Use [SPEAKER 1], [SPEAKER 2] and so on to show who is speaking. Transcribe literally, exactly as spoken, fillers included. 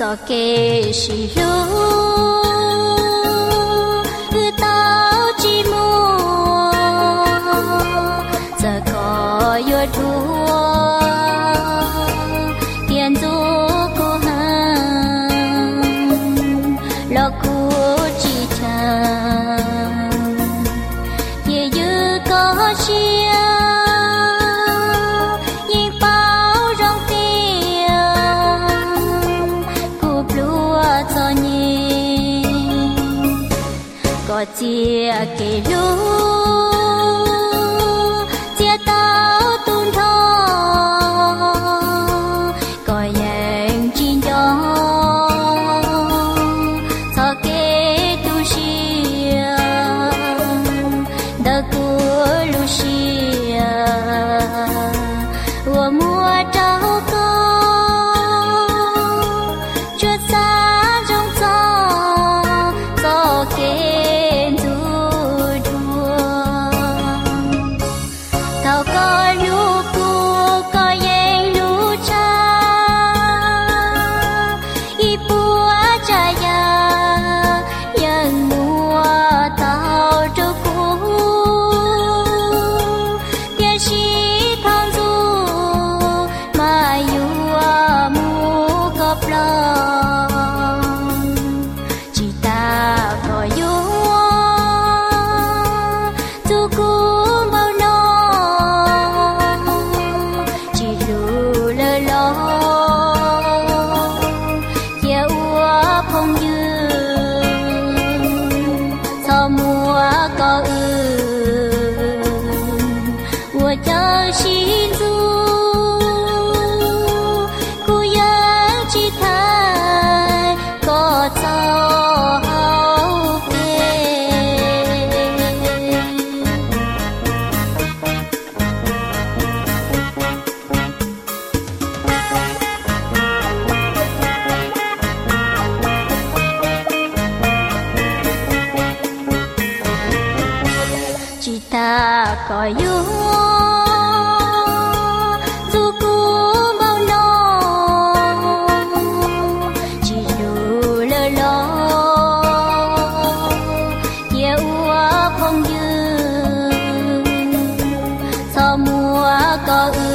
[SPEAKER 1] cho kê shi lu ư tao chi mua giờ có yêu đua tiền du cô hằng lo cô chi chăng ye như có chia có chia kể lu chia tao tuôn thọ có yang chín gió cho kể tu chia đã của lu chia của mua trao có chuột xa trong gió cho kể ta có yêu dù cũ bao no chỉ dù lơ lo yêu không dư sao mua có